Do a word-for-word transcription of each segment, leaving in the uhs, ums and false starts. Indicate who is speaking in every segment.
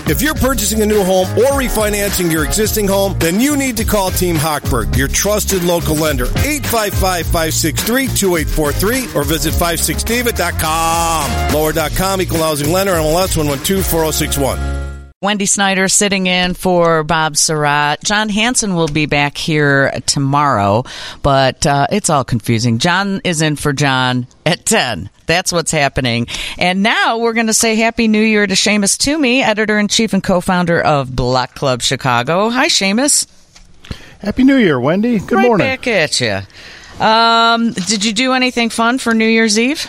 Speaker 1: If you're purchasing a new home or refinancing your existing home, then you need to call Team Hochberg, your trusted local lender. eight five five, five six three, two eight four three or visit five six david dot com. Lower dot com, equal housing lender, M L S one one two four zero six one.
Speaker 2: Wendy Snyder sitting in for Bob Surratt. John Hansen will be back here tomorrow, but uh, it's all confusing. John is in for John at ten. That's what's happening. And now we're going to say Happy New Year to Seamus Toomey, editor-in-chief and co-founder of Block Club Chicago. Hi, Seamus.
Speaker 3: Happy New Year, Wendy. Good
Speaker 2: right
Speaker 3: morning.
Speaker 2: Right back at you. Um, did you do anything fun for New Year's Eve?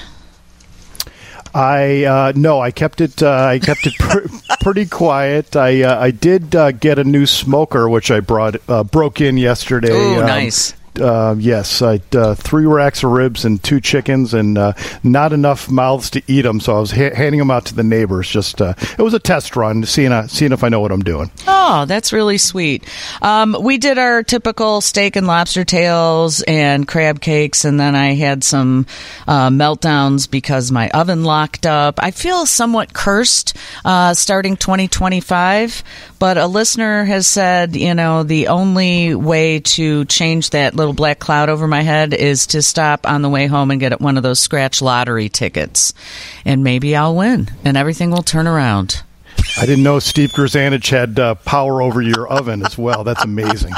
Speaker 3: I uh, no, I kept it. Uh, I kept it pr- pretty quiet. I uh, I did uh, get a new smoker, which I brought uh, broke in yesterday.
Speaker 2: Oh,
Speaker 3: um,
Speaker 2: nice.
Speaker 3: Uh, yes, I, uh, three racks of ribs and two chickens, and uh, not enough mouths to eat them. So I was ha- handing them out to the neighbors. Just uh, it was a test run, seeing uh, seeing if I know what I'm doing.
Speaker 2: Oh, that's really sweet. Um, we did our typical steak and lobster tails and crab cakes, and then I had some uh, meltdowns because my oven locked up. I feel somewhat cursed uh, starting twenty twenty-five, but a listener has said, you know, the only way to change that little black cloud over my head is to stop on the way home and get one of those scratch lottery tickets, and maybe I'll win and everything will turn around.
Speaker 3: I didn't know Steve Grzanich had uh, power over your oven as well. That's amazing.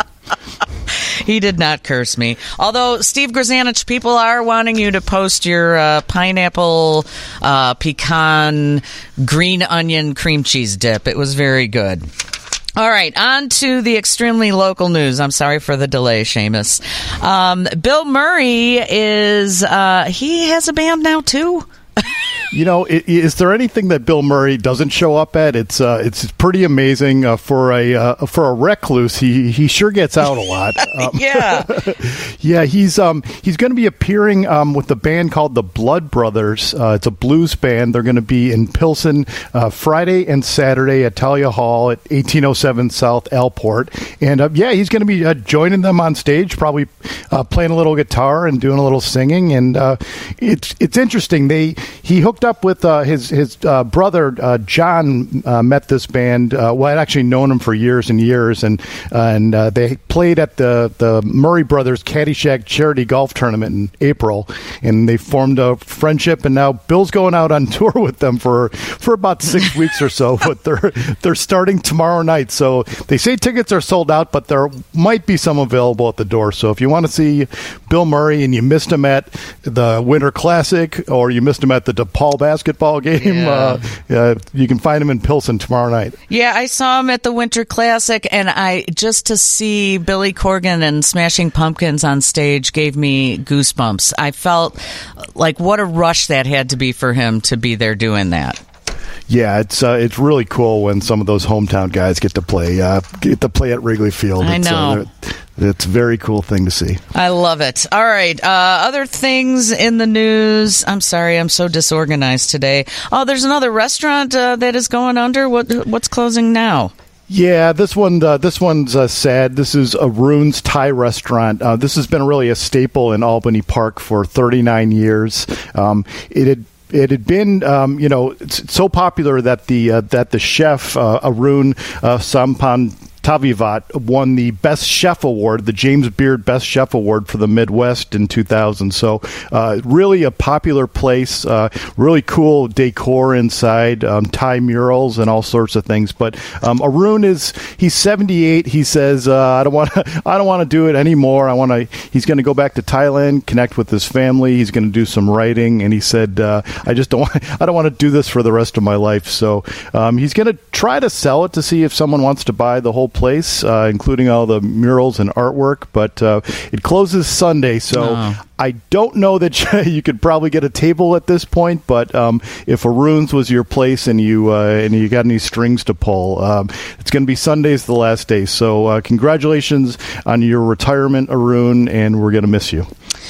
Speaker 2: He did not curse me. Although, Steve Grzanich, people are wanting you to post your uh, pineapple, uh, pecan, green onion cream cheese dip. It was very good. All right, on to the extremely local news. I'm sorry for the delay, Seamus. Um, Bill Murray is, uh, he has a band now, too.
Speaker 3: You know, is there anything that Bill Murray doesn't show up at? It's uh, it's pretty amazing uh, for a uh, for a recluse. He he sure gets out a lot. Um,
Speaker 2: yeah,
Speaker 3: yeah. He's um he's going to be appearing um with the band called the Blood Brothers. Uh, it's a blues band. They're going to be in Pilsen uh, Friday and Saturday at Talia Hall at eighteen oh seven South Alport. And uh, yeah, he's going to be uh, joining them on stage, probably uh, playing a little guitar and doing a little singing. And uh, it's it's interesting. They he hooked up with uh, his his uh, brother uh, John. Uh, met this band. Uh, well, I'd actually known him for years and years, and uh, and uh, they played at the the Murray Brothers Caddyshack Charity Golf Tournament in April, and they formed a friendship. And now Bill's going out on tour with them for for about six weeks or so. But they're they're starting tomorrow night, so they say tickets are sold out, but there might be some available at the door. So if you want to see Bill Murray and you missed him at the Winter Classic, or you missed him at the DePaul basketball game,
Speaker 2: yeah.
Speaker 3: uh, uh, you can find him in Pilsen tomorrow night.
Speaker 2: Yeah, I saw him at the Winter Classic, and I just to see Billy Corgan and Smashing Pumpkins on stage gave me goosebumps. I felt like what a rush that had to be for him to be there doing that.
Speaker 3: Yeah, it's uh, it's really cool when some of those hometown guys get to play uh, get to play at Wrigley Field.
Speaker 2: I
Speaker 3: it's,
Speaker 2: know.
Speaker 3: Uh, it's a very cool thing to see.
Speaker 2: I love it. All right. Uh, other things in the news. I'm sorry, I'm so disorganized today. Oh, there's another restaurant uh, that is going under. What What's closing now?
Speaker 3: Yeah, this one, uh, this one's uh, sad. This is Arun's Thai restaurant. Uh, this has been really a staple in Albany Park for thirty-nine years. Um, it had It had been, um, you know, it's so popular that the uh, that the chef uh, Arun uh, Sampan Tavivat won the Best Chef Award, the James Beard Best Chef Award for the Midwest in two thousand. So uh, really a popular place, uh, really cool decor inside, um, Thai murals and all sorts of things. But um, Arun is, he's seventy-eight. He says, uh, I don't want to I don't want to do it anymore. I want to, he's going to go back to Thailand, connect with his family. He's going to do some writing. And he said, uh, I just don't want, I don't want to do this for the rest of my life. So um, he's going to try to sell it to see if someone wants to buy the whole place, uh, including all the murals and artwork, but uh, it closes Sunday, so oh. I don't know that you could probably get a table at this point. But um, if Arun's was your place and you uh, and you got any strings to pull, um, it's going to be Sunday's the last day. So uh, congratulations on your retirement, Arun, and we're going to miss you.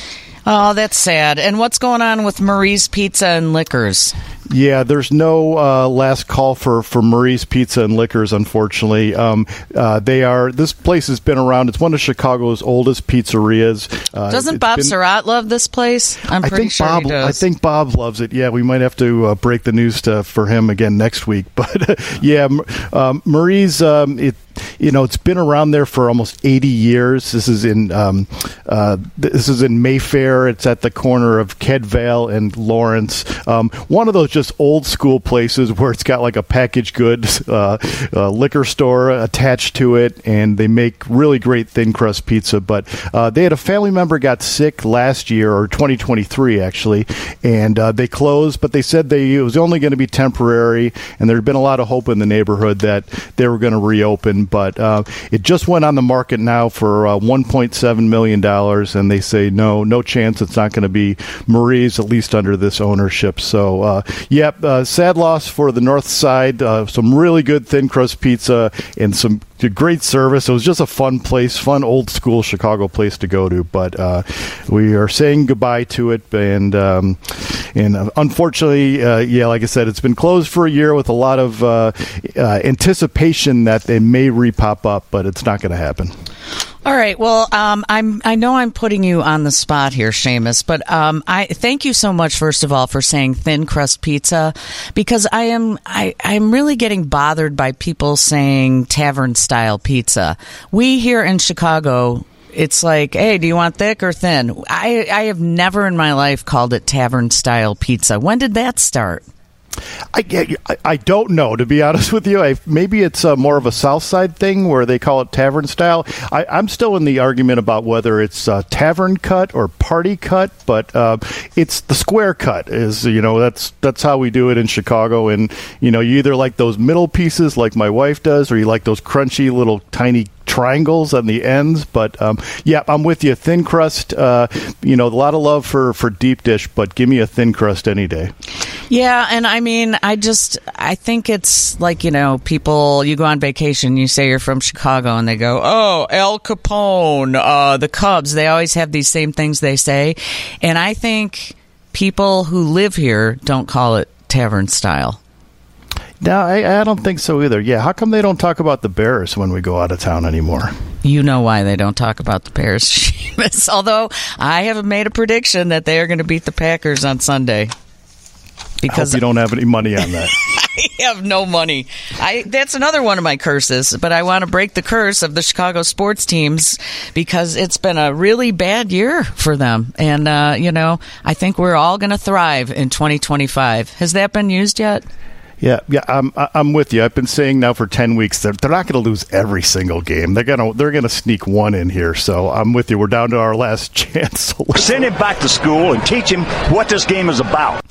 Speaker 2: Oh, that's sad. And what's going on with Marie's Pizza and Liquors?
Speaker 3: Yeah, there's no uh, last call for, for Marie's Pizza and Liquors, unfortunately. Um, uh, they are. This place has been around. It's one of Chicago's oldest pizzerias. Uh,
Speaker 2: Doesn't Bob been, Surratt love this place? I'm pretty
Speaker 3: I think
Speaker 2: sure
Speaker 3: Bob,
Speaker 2: he does.
Speaker 3: I think Bob loves it. Yeah, we might have to uh, break the news to, for him again next week. But yeah, um, Marie's. Um, it, You know, it's been around there for almost eighty years. This is in um, uh, this is in Mayfair. It's at the corner of Kedvale and Lawrence. Um, one of those just old school places where it's got like a packaged goods uh, uh, liquor store attached to it, and they make really great thin crust pizza. But uh, they had a family member got sick last year, or twenty twenty-three actually, and uh, they closed. But they said they it was only going to be temporary, and there had been a lot of hope in the neighborhood that they were going to reopen. But uh, it just went on the market now for uh, one point seven million dollars, and they say no, no chance it's not going to be Marie's, at least under this ownership. So, uh, yep, uh, sad loss for the North Side. Uh, some really good thin crust pizza and some great service. It was just a fun place, fun old school Chicago place to go to. But uh, we are saying goodbye to it, and um, and uh, unfortunately, uh, yeah, like I said, it's been closed for a year with a lot of uh, uh, anticipation that they may repop up, but it's not going to happen.
Speaker 2: All right. Well, um, I'm. I know I'm putting you on the spot here, Seamus, but um, I thank you so much, first of all, for saying thin crust pizza, because I am. I, I'm really getting bothered by people saying tavern style pizza. We here in Chicago, it's like, hey, do you want thick or thin? I I have never in my life called it tavern style pizza. When did that start?
Speaker 3: I, I, I don't know, to be honest with you. I, maybe it's uh, more of a South Side thing where they call it tavern style. I, I'm still in the argument about whether it's uh, tavern cut or party cut, but uh, it's the square cut. Is you know that's that's how we do it in Chicago. And you know, you either like those middle pieces, like my wife does, or you like those crunchy little tiny triangles on the ends. But um, yeah, I'm with you. Thin crust. Uh, you know, a lot of love for for deep dish, but give me a thin crust any day.
Speaker 2: Yeah, and I mean, I just, I think it's like, you know, people, you go on vacation, you say you're from Chicago, and they go, oh, Al Capone, uh, the Cubs, they always have these same things they say. And I think people who live here don't call it tavern style.
Speaker 3: No, I, I don't think so either. Yeah, how come they don't talk about the Bears when we go out of town anymore?
Speaker 2: You know why they don't talk about the Bears, Seamus. Although I have made a prediction that they are going to beat the Packers on Sunday.
Speaker 3: Because I hope you don't have any money on that.
Speaker 2: I have no money. I that's another one of my curses, but I want to break the curse of the Chicago sports teams because it's been a really bad year for them. And, uh, you know, I think we're all going to thrive in twenty twenty-five. Has that been used yet?
Speaker 3: Yeah, yeah, I'm I'm with you. I've been saying now for ten weeks that they're not going to lose every single game. They're gonna they're gonna sneak one in here. So I'm with you. We're down to our last chance.
Speaker 4: Send him back to school and teach him what this game is about.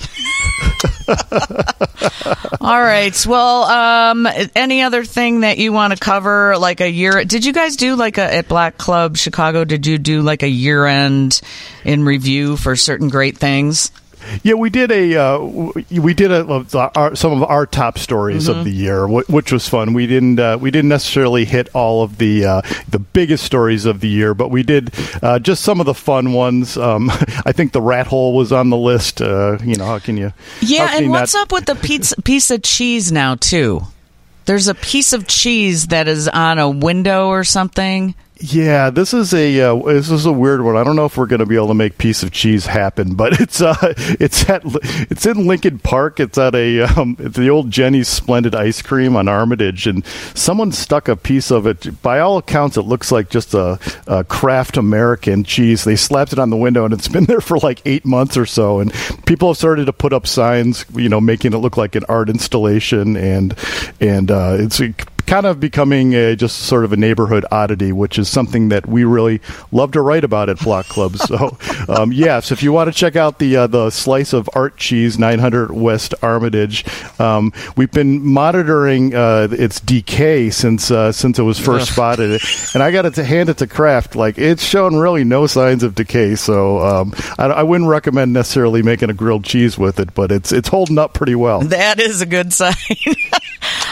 Speaker 2: All right. Well, um, any other thing that you want to cover? Like a year? Did you guys do like a at Black Club Chicago? Did you do like a year end in review for certain great things?
Speaker 3: Yeah, we did a uh, we did a, a our, some of our top stories mm-hmm. of the year, which was fun. We didn't uh, we didn't necessarily hit all of the uh, the biggest stories of the year, but we did uh, just some of the fun ones. Um, I think the rat hole was on the list. Uh, you know, how can you?
Speaker 2: Yeah,
Speaker 3: can
Speaker 2: and
Speaker 3: you
Speaker 2: what's
Speaker 3: not...
Speaker 2: up with the pizza, piece of cheese now too? There's a piece of cheese that is on a window or something.
Speaker 3: Yeah, this is a uh, this is a weird one. I don't know if we're going to be able to make Piece of Cheese happen, but it's uh it's at it's in Lincoln Park. It's at a um, it's the old Jenny's Splendid Ice Cream on Armitage, and someone stuck a piece of it. By all accounts, it looks like just a, a Kraft American cheese. They slapped it on the window, and it's been there for like eight months or so. And people have started to put up signs, you know, making it look like an art installation, and and uh, it's kind of becoming a, just sort of a neighborhood oddity, which is something that we really love to write about at Block Club. So, um, yes, if you want to check out the uh, the slice of art cheese, nine hundred West Armitage, um, we've been monitoring uh, its decay since uh, since it was first spotted, and I got to hand it to Kraft. Like, it's shown really no signs of decay. So, um, I, I wouldn't recommend necessarily making a grilled cheese with it, but it's it's holding up pretty well.
Speaker 2: That is a good sign.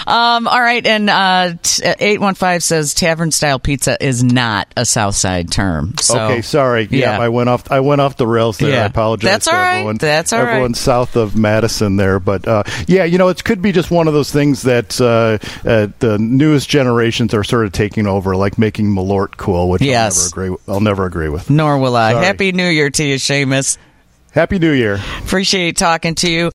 Speaker 2: Um, all right, and uh, t- eight one five says tavern style pizza is not a South Side term. So,
Speaker 3: okay, sorry. Yeah,
Speaker 2: yeah,
Speaker 3: I went off. I went off the rails there.
Speaker 2: Yeah.
Speaker 3: I apologize.
Speaker 2: That's
Speaker 3: to
Speaker 2: all right.
Speaker 3: Everyone,
Speaker 2: That's all
Speaker 3: everyone
Speaker 2: right.
Speaker 3: south of Madison there, but uh, yeah, you know, it could be just one of those things that uh, uh, the newest generations are sort of taking over, like making Malort cool, which
Speaker 2: Yes.
Speaker 3: I'll never agree. With. I'll never agree with.
Speaker 2: Nor will I.
Speaker 3: Sorry.
Speaker 2: Happy New Year to you, Seamus.
Speaker 3: Happy New Year.
Speaker 2: Appreciate talking to you.